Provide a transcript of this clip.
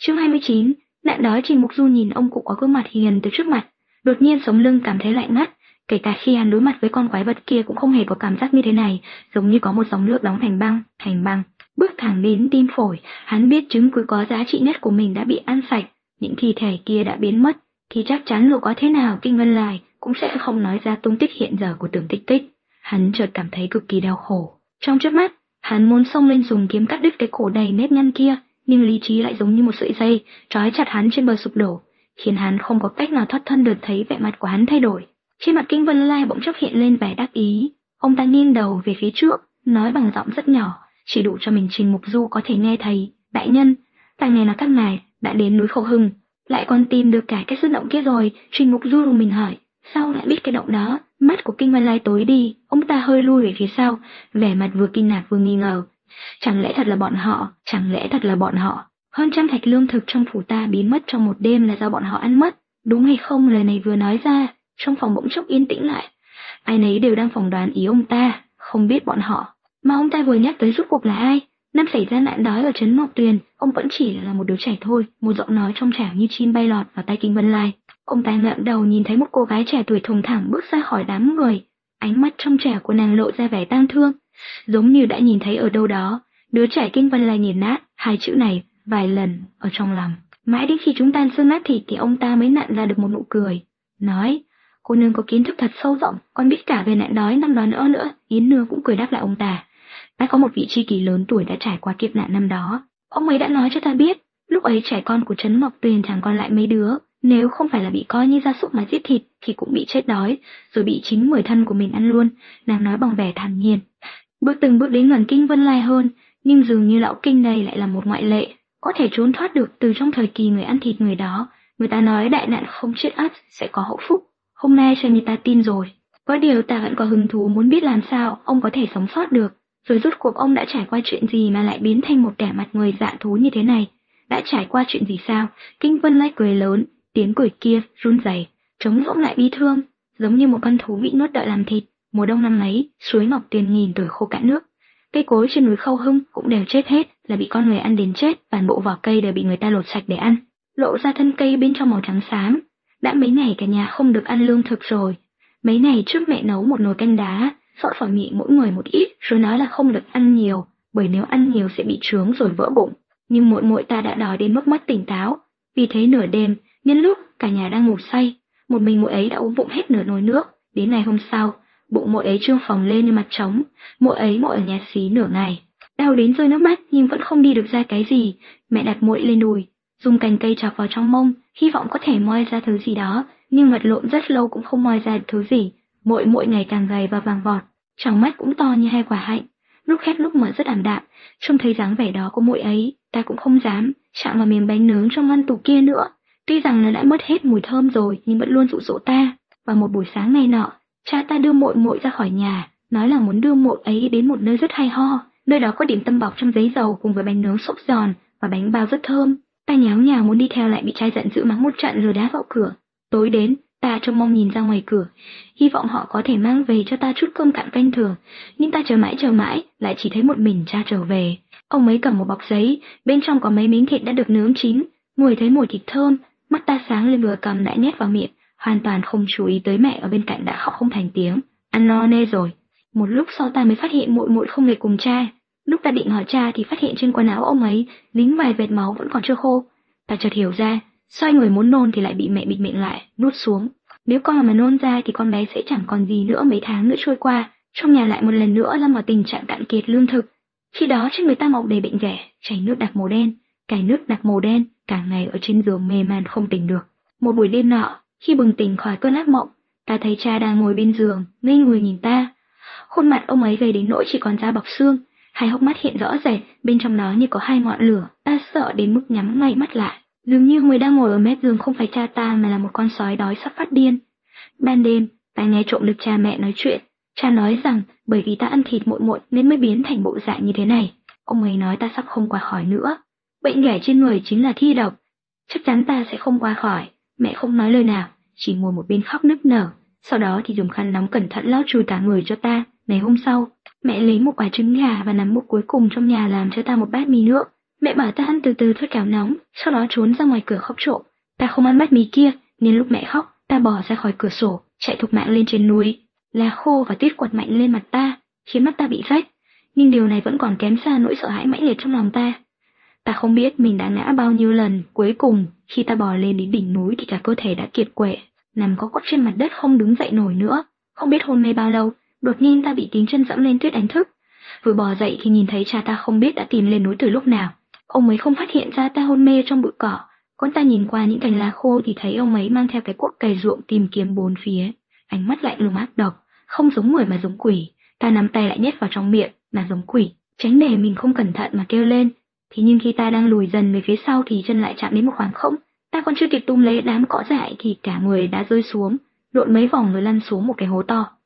Chương 29, nạn đói. Trình Mục Du nhìn ông cụ có gương mặt hiền từ trước mặt, đột nhiên sống lưng cảm thấy lạnh ngắt. Kể cả khi hắn đối mặt với con quái vật kia cũng không hề có cảm giác như thế này, giống như có một dòng nước đóng thành băng, bước thẳng đến tim phổi. Hắn biết chứng cứ có giá trị nhất của mình đã bị ăn sạch, những thi thể kia đã biến mất, thì chắc chắn dù có thế nào Kinh Vân Lai cũng sẽ không nói ra tung tích hiện giờ của Tưởng Tích Tích. Hắn chợt cảm thấy cực kỳ đau khổ. Trong chớp mắt, hắn muốn xông lên dùng kiếm cắt đứt cái cổ đầy nếp nhăn kia, nhưng lý trí lại giống như một sợi dây trói chặt hắn trên bờ sụp đổ, khiến hắn không có cách nào thoát thân được. Thấy vẻ mặt của hắn thay đổi, trên mặt Kinh Vân Lai bỗng chốc hiện lên vẻ đắc ý. Ông ta nghiêng đầu về phía trước, nói bằng giọng rất nhỏ, chỉ đủ cho mình Trình Mục Du có thể nghe thấy: "Đại nhân, tàng này là các ngài đã đến núi Khâu Hưng, lại còn tìm được cả cái sơn động kia rồi." Trình Mục Du rùng mình hỏi: "Sao lại biết cái động đó?" Mắt của Kinh Vân Lai tối đi, ông ta hơi lui về phía sau, vẻ mặt vừa kinh ngạc vừa nghi ngờ. Chẳng lẽ thật là bọn họ? Hơn trăm thạch lương thực trong phủ ta biến mất trong một đêm là do bọn họ ăn mất, đúng hay không? Lời này vừa nói ra, trong phòng bỗng chốc yên tĩnh lại. Ai nấy đều đang phỏng đoán ý ông ta, không biết bọn họ. Mà ông ta vừa nhắc tới rốt cuộc là ai? Năm xảy ra nạn đói ở trấn Ngọc Tuyền, ông vẫn chỉ là một đứa trẻ thôi. Một giọng nói trong trẻo như chim bay lọt vào tai Kinh Vân Lai. Ông ta ngẩng đầu nhìn thấy một cô gái trẻ tuổi thùng thẳng bước ra khỏi đám người. Ánh mắt trong trẻo của nàng lộ ra vẻ tang thương, giống như đã nhìn thấy ở đâu đó. Đứa trẻ. Kinh Vân Lai nghiền nát hai chữ này vài lần ở trong lòng. Mãi đến khi chúng tan xương nát thịt thì ông ta mới nặn ra được một nụ cười, nói: "Cô nương có kiến thức thật sâu rộng, còn biết cả về nạn đói năm đó nữa." Yến Nương cũng cười đáp lại ông ta: "Đã có một vị tri kỷ lớn tuổi đã trải qua kiếp nạn năm đó. Ông ấy đã nói cho ta biết, lúc ấy trẻ con của trấn Ngọc Tuyền chẳng còn lại mấy đứa, nếu không phải là bị coi như gia súc mà giết thịt thì cũng bị chết đói, rồi bị chính người thân của mình ăn luôn." Nàng nói bằng vẻ thản nhiên, từng bước đến gần Kinh Vân Lai hơn, nhưng dường như lão Kinh này lại là một ngoại lệ, có thể trốn thoát được từ trong thời kỳ người ăn thịt người đó. Người ta nói đại nạn không chết ắt sẽ có hậu phúc, hôm nay xem như ta tin rồi. Có điều ta vẫn có hứng thú muốn biết làm sao ông có thể sống sót được, rồi rốt cuộc ông đã trải qua chuyện gì mà lại biến thành một kẻ mặt người dạ thú như thế này. Đã trải qua chuyện gì sao? Kinh Vân Lai cười lớn, tiếng cười kia run rẩy, trống rỗng lại bi thương, giống như một con thú bị nuốt đợi làm thịt. Mùa đông năm ấy, suối Ngọc Tuyền nghìn tuổi khô cạn nước, cây cối trên núi Khâu Hưng cũng đều chết hết, là bị con người ăn đến chết, toàn bộ vỏ cây đều bị người ta lột sạch để ăn, lộ ra thân cây bên trong màu trắng xám. Đã mấy ngày cả nhà không được ăn lương thực rồi. Mấy ngày trước mẹ nấu một nồi canh đá, xõi vào miệng mỗi người một ít, rồi nói là không được ăn nhiều, bởi nếu ăn nhiều sẽ bị chướng rồi vỡ bụng. Nhưng muội muội ta đã đói đến mức mất tỉnh táo, vì thế nửa đêm, nhân lúc cả nhà đang ngủ say, một mình muội ấy đã uống vụng hết nửa nồi nước. Đến ngày hôm sau, bụng muội ấy trương phồng lên như mặt trống. Muội ấy ngồi ở nhà xí nửa ngày, đau đến rơi nước mắt nhưng vẫn không đi được ra cái gì. Mẹ đặt muội lên đùi, dùng cành cây chọc vào trong mông, hy vọng có thể moi ra thứ gì đó, nhưng vật lộn rất lâu cũng không moi ra được thứ gì. Muội ngày càng gầy và vàng vọt, tròng mắt cũng to như hai quả hạnh, lúc khép lúc mở rất ảm đạm. Trông thấy dáng vẻ đó của muội ấy, ta cũng không dám chạm vào miếng bánh nướng trong ngăn tủ kia nữa. Tuy rằng nó đã mất hết mùi thơm rồi, nhưng vẫn luôn dụ dỗ ta. Và một buổi sáng ngày nọ, cha ta đưa muội ra khỏi nhà, nói là muốn đưa muội ấy đến một nơi rất hay ho, nơi đó có điểm tâm bọc trong giấy dầu cùng với bánh nướng xốp giòn và bánh bao rất thơm. Ta nháo nhào muốn đi theo, lại bị trai giận dữ mắng một trận rồi đá vào cửa. Tối đến, ta trông mong nhìn ra ngoài cửa, hy vọng họ có thể mang về cho ta chút cơm cạn canh thừa, nhưng ta chờ mãi, lại chỉ thấy một mình cha trở về. Ông ấy cầm một bọc giấy, bên trong có mấy miếng thịt đã được nướng chín, ngửi thấy mùi thịt thơm, mắt ta sáng lên, vừa cầm đã nhét vào miệng, hoàn toàn không chú ý tới mẹ ở bên cạnh đã khóc không thành tiếng. Ăn no nê rồi. Một lúc sau ta mới phát hiện muội không về cùng cha. Lúc ta định hỏi cha thì phát hiện trên quần áo ông ấy dính vài vệt máu vẫn còn chưa khô. Ta chợt hiểu ra, xoay người muốn nôn thì lại bị mẹ bịt miệng lại, nuốt xuống. Nếu con mà nôn ra thì con bé sẽ chẳng còn gì nữa. Mấy tháng nữa trôi qua, trong nhà lại một lần nữa lâm vào tình trạng cạn kiệt lương thực. Khi đó trên người ta mọc đầy bệnh ghẻ, chảy nước đặc màu đen, cải nước đặc màu đen, cả ngày ở trên giường mê man không tỉnh được. Một buổi đêm nọ, khi bừng tỉnh khỏi cơn ác mộng, ta thấy cha đang ngồi bên giường, ngây người nhìn ta. Khuôn mặt ông ấy gầy đến nỗi chỉ còn da bọc xương, hai hốc mắt hiện rõ rệt, bên trong đó như có hai ngọn lửa. Ta sợ đến mức nhắm ngay mắt lại. Dường như người đang ngồi ở mép giường không phải cha ta mà là một con sói đói sắp phát điên. Ban đêm, ta nghe trộm được cha mẹ nói chuyện. Cha nói rằng bởi vì ta ăn thịt muội nên mới biến thành bộ dạng như thế này. Ông ấy nói ta sắp không qua khỏi nữa. Bệnh ghẻ trên người chính là thi độc. Chắc chắn ta sẽ không qua khỏi. Mẹ không nói lời nào, chỉ ngồi một bên khóc nức nở. Sau đó thì dùng khăn nóng cẩn thận lau chùi cả người cho ta. Ngày hôm sau, mẹ lấy một quả trứng gà và nắm một cuối cùng trong nhà làm cho ta một bát mì nước. Mẹ bảo ta ăn từ từ thôi kẻo nóng, sau đó trốn ra ngoài cửa khóc trộm. Ta không ăn bát mì kia, nên lúc mẹ khóc, ta bò ra khỏi cửa sổ, chạy thục mạng lên trên núi. Lá khô và tuyết quật mạnh lên mặt ta, khiến mắt ta bị rách. Nhưng điều này vẫn còn kém xa nỗi sợ hãi mãnh liệt trong lòng ta. Ta không biết mình đã ngã bao nhiêu lần, cuối cùng, khi ta bò lên đến đỉnh núi thì cả cơ thể đã kiệt quệ, nằm co quắp trên mặt đất không đứng dậy nổi nữa. Không biết hôn mê bao lâu, đột nhiên ta bị tiếng chân dẫm lên tuyết đánh thức. Vừa bò dậy thì nhìn thấy cha ta không biết đã tìm lên núi từ lúc nào. Ông ấy không phát hiện ra ta hôn mê trong bụi cỏ, còn ta nhìn qua những cành lá khô thì thấy ông ấy mang theo cái cuốc cày ruộng tìm kiếm bốn phía, ánh mắt lạnh lùng ác độc, không giống người mà giống quỷ. Ta nắm tay lại nhét vào trong miệng, mà giống quỷ, tránh để mình không cẩn thận mà kêu lên. Thế nhưng khi ta đang lùi dần về phía sau thì chân lại chạm đến một khoảng không. Ta còn chưa kịp túm lấy đám cỏ dại thì cả người đã rơi xuống, lộn mấy vòng rồi lăn xuống một cái hố to.